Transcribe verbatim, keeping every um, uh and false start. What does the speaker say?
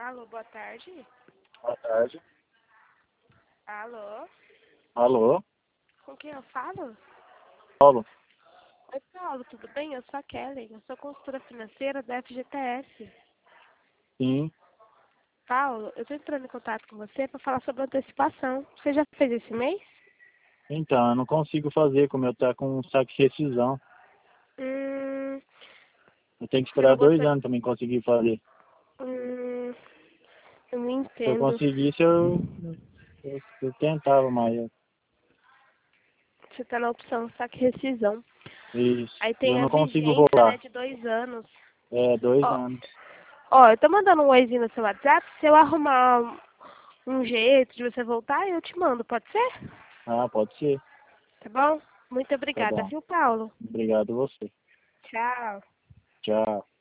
Alô, boa tarde. Boa tarde. Alô? Alô? Com quem eu falo? Paulo? Oi, Paulo, tudo bem? Eu sou a Kelly, eu sou consultora financeira da F G T S. Sim. Paulo, eu estou entrando em contato com você para falar sobre antecipação. Você já fez esse mês? Então, eu não consigo fazer, como eu tá com um saque de rescisão. Hum, Eu tenho que você não esperar dois gostaria... anos também conseguir fazer. Hum, eu não Se eu entendo. conseguisse, eu, eu, eu tentava, mas eu- Você está na opção saque rescisão. isso. Aí E eu tem a não consigo vigência, né, voltar. de dois anos. É, dois Ó, anos. ó, eu tô mandando um oizinho no seu WhatsApp. Se eu arrumar um jeito de você voltar, eu te mando, pode ser? Ah, pode ser. Tá bom? Muito Tá obrigada, bom. viu, Paulo? Obrigado a você. Tchau. Tchau.